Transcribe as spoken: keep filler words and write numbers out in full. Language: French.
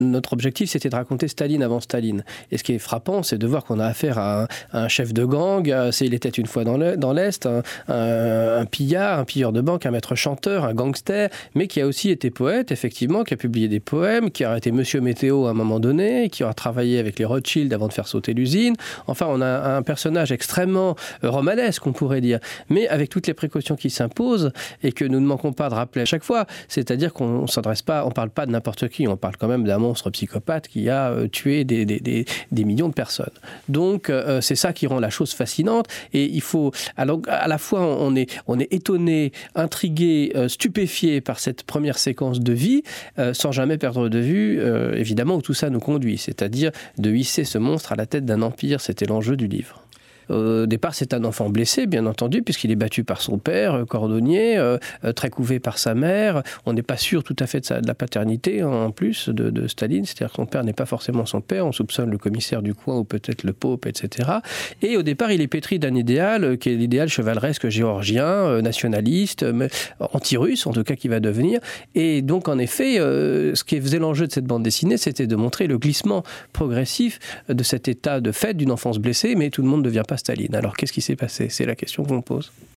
Notre objectif, c'était de raconter Staline avant Staline. Et ce qui est frappant, c'est de voir qu'on a affaire à un, à un chef de gang, c'est Il était une fois dans l'Est, un, un, un pillard, un pilleur de banque, un maître chanteur, un gangster, mais qui a aussi été poète, effectivement, qui a publié des poèmes, qui a été Monsieur Météo à un moment donné, qui a travaillé avec les Rothschild avant de faire sauter l'usine. Enfin, on a un personnage extrêmement romanesque, on pourrait dire, mais avec toutes les précautions qui s'imposent et que nous ne manquons pas de rappeler à chaque fois. C'est-à-dire qu'on ne s'adresse pas, on ne parle pas de n'importe qui, on parle quand même d'un monstre psychopathe qui a euh, tué des, des, des, des millions de personnes. Donc, euh, c'est ça qui rend la chose fascinante. Et il faut... Alors, à la fois, on est, on est étonné, intrigué, euh, stupéfié par cette première séquence de vie, euh, sans jamais perdre de vue, euh, évidemment, où tout ça nous conduit. C'est-à-dire de hisser ce monstre à la tête d'un empire. C'était l'enjeu du livre. Au départ, c'est un enfant blessé, bien entendu, puisqu'il est battu par son père, cordonnier, euh, très couvé par sa mère. On n'est pas sûr tout à fait de, sa, de la paternité, en plus, de, de Staline. C'est-à-dire que son père n'est pas forcément son père. On soupçonne le commissaire du coin ou peut-être le pope, et cetera. Et au départ, il est pétri d'un idéal, euh, qui est l'idéal chevaleresque géorgien, euh, nationaliste, euh, anti-russe, en tout cas, qui va devenir. Et donc, en effet, euh, ce qui faisait l'enjeu de cette bande dessinée, c'était de montrer le glissement progressif de cet état de fait d'une enfance blessée, mais tout le monde ne devient pas Staline. Alors, qu'est-ce qui s'est passé ? C'est la question qu'on pose.